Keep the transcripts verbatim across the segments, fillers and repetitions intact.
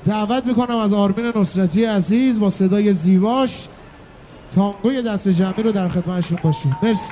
دعوت میکنم از آرمین نصرتی عزیز با صدای زیباش تانگوی دست جمعی رو در خدمتشون باشیم. مرسی.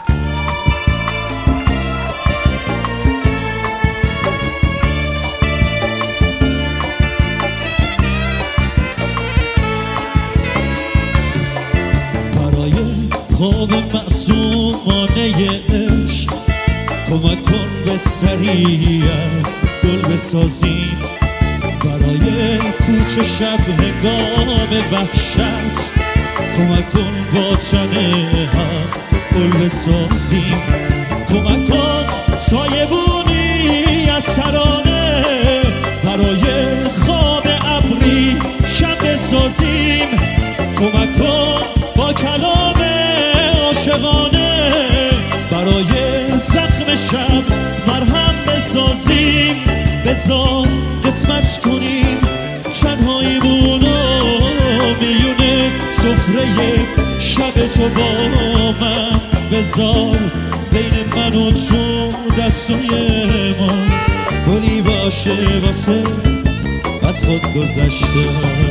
برای خواب معصومانه عشق کمک کن بستری از گل بسازیم، برای کوچه شب هنگام وحشت کمک کن با تنه هم گل بسازیم، کمک کن سایبونی از ترانه برای خواب ابری شب بسازیم، کمک کن با کلام عاشقانه برای زخم شب مرهم بسازیم، بذار قسمت کنیم تنهاییمونو میونه سفره شب تو با من، بذار بین من و تو دستای ما گلی باشه واسه از خود گذشته.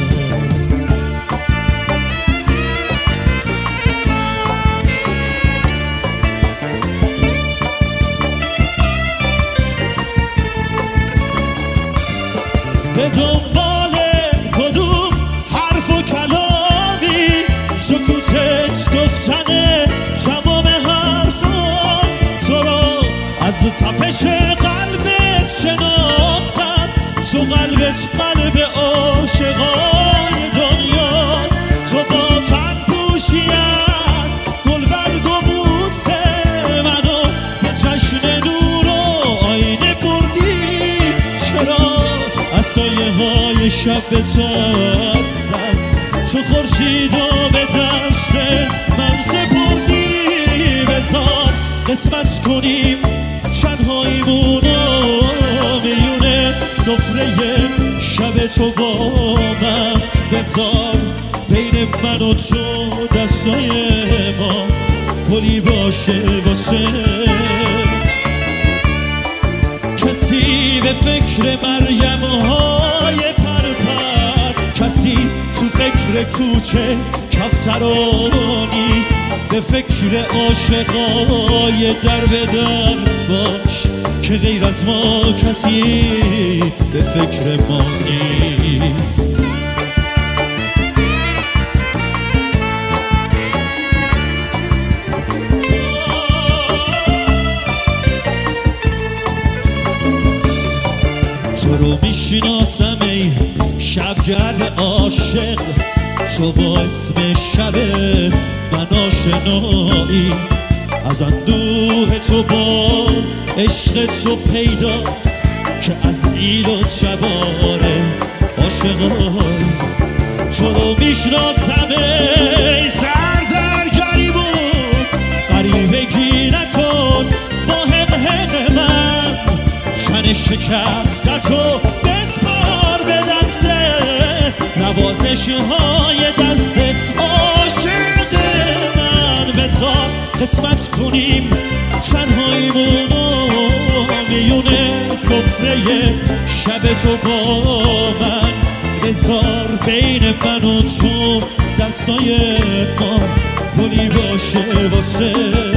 به دنبال کدوم حرف و کلامی سکوتت گفتن تمام حرف هست، تو را از تپش قلبت شناختم، تو قلبت قلب عاشقای دنیاست، تو با تن پوشی از گل برگ و بوسه منو به جشن نور و آینه بردی، چرا سایه های شب به تات زد، چو خورشید و به دست من سپردی، بذار قسمت کنیم تنهاییمونو میونه سفره شب تو با من، بذار بین من و تو دستای ما پلی باشه واسه کسی به فکر مریم های پرپر، کسی تو فکر کوچه کفترا نیست، به فکر عاشقای در به در باش که غیر از ما کسی به فکر ما نیست. تو رو میشناسم ای شبگرد عاشق، تو با اسم شب من آشنایی، از اندوه تو با عشق تو پیداست که از نیل و جواره عاشقایی، تو رو میشناسم ای سردرگری بود غریبگی نکن با حق حق من، تن شکستتو بسپار به دسته نوازش های دست عاشق من، بذار قسمت کنیم تنهاییمونو میونه سفره شب تو با من، بذار بین من و تو دستای ما پلی باشه واسه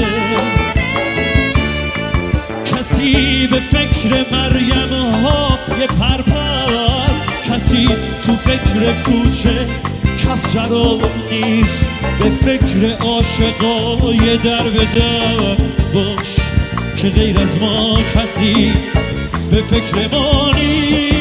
کسی به فکر مریم های پرپر، کسی تو فکر کوچه کفترا نیست، به فکر عاشقای در به در باش که غیر از ما کسی به فکر ما نیست.